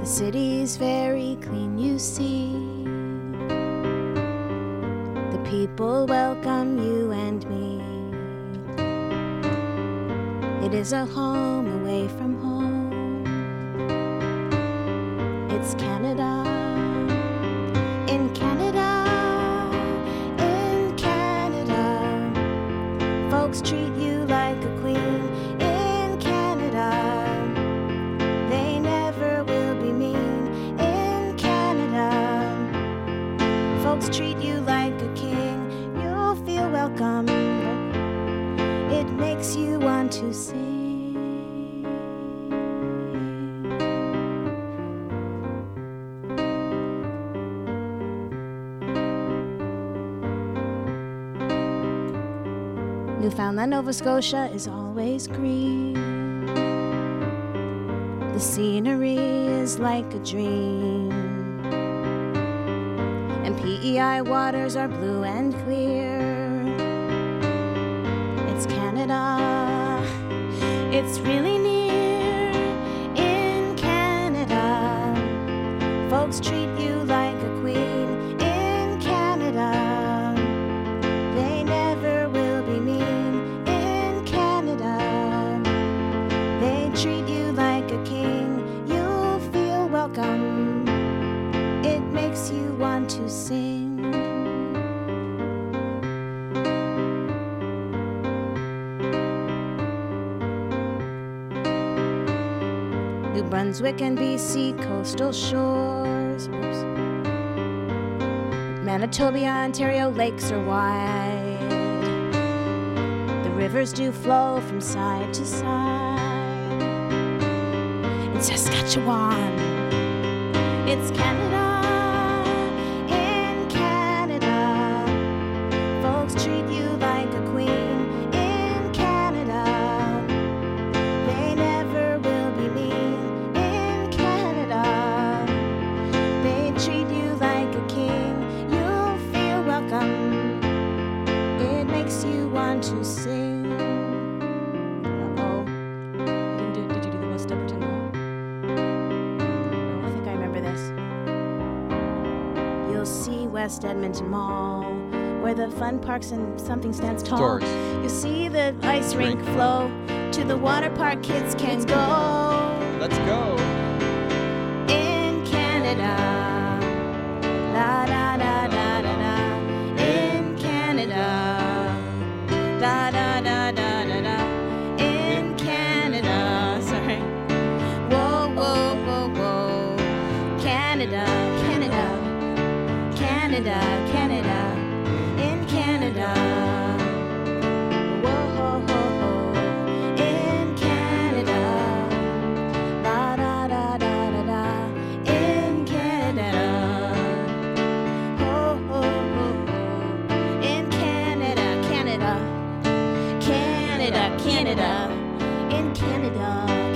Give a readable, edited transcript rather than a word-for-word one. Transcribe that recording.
city's very clean, you see. The people welcome you and me. It is a home away from home. It's Canada. In Canada, in Canada, folks treat you like a queen. In Canada, they never will be mean. In Canada, folks treat you like a king. You'll feel welcome. It makes you want to sing. Newfoundland, Nova Scotia is always green. The scenery is like a dream. And PEI waters are blue and clear. It's Canada, it's really near. In Canada, folks treat you like a queen. In Canada, they never will be mean. In Canada, they treat you like a king. You'll feel welcome. It makes you want to sing. New Brunswick and BC coastal shores. Oops. Manitoba, Ontario lakes are wide. The rivers do flow from side to side. In Saskatchewan, it's Canada. In Canada, folks treat you like a queen. In Canada, they never will be mean. In Canada, they treat you like a king. You'll feel welcome. It makes you want to sing. Uh-oh. Did you do the West Edmonton Mall? I think I remember this. You'll see West Edmonton Mall, where the fun parks and something stands tall. Doors. You'll see the ice rink flow. To the water park kids can go. Let's go. In Canada, la da da da da da. In Canada, da da da da da da. In Canada, sorry. Whoa, whoa, whoa, whoa. Canada, Canada, Canada, Canada. In Canada. Whoa, ho, ho, ho. In Canada. La da da da da da. In Canada. Ho, ho, ho, ho. In Canada, Canada. Canada, Canada. In Canada.